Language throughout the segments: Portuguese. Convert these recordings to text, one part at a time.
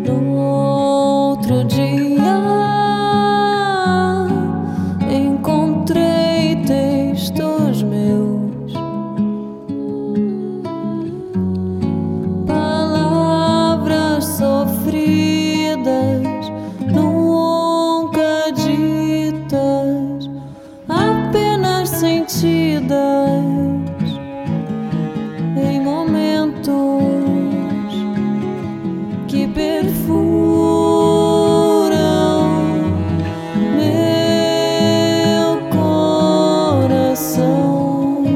No outro dia encontrei textos meus, palavras sofridas, nunca ditas, apenas sentidas em momentos que perfuram meu coração.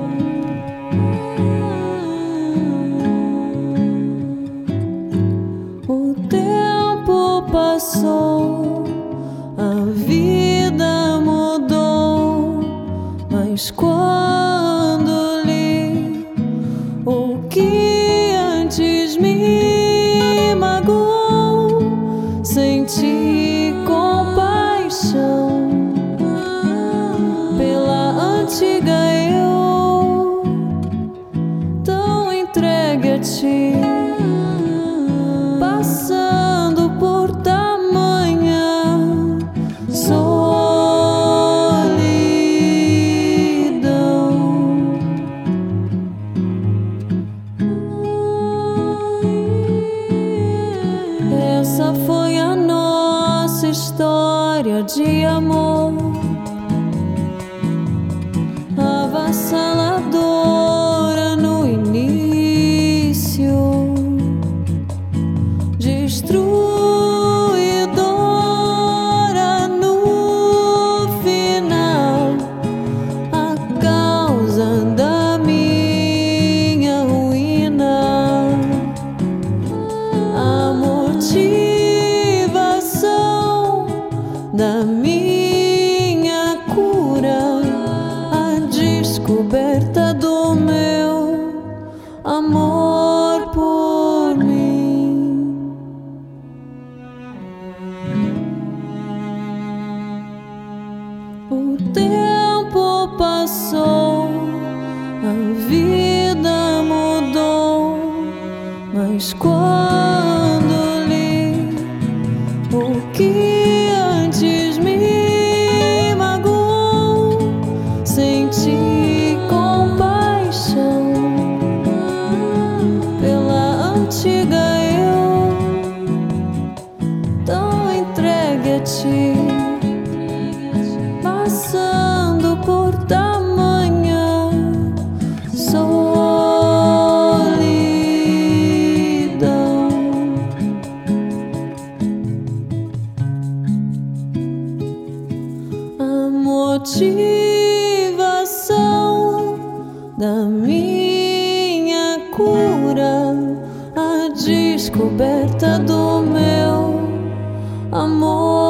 O tempo passou, a vida mudou, mas quando li o que antes me magoou, senti compaixão pela antiga eu, tão entregue a ti, passando por tamanha solidão. Essa foi a nossa história de amor, avassaladora no início, destruidora no final, a causa da minha ruína, a motivação da minha cura, a descoberta do meu amor por mim. O tempo passou, a vida mudou, mas quando li o que antes me magoou, senti compaixão pela antiga eu, tão entregue a ti, passando por tamanha solidão. A motivação da minha cura, a descoberta do meu amor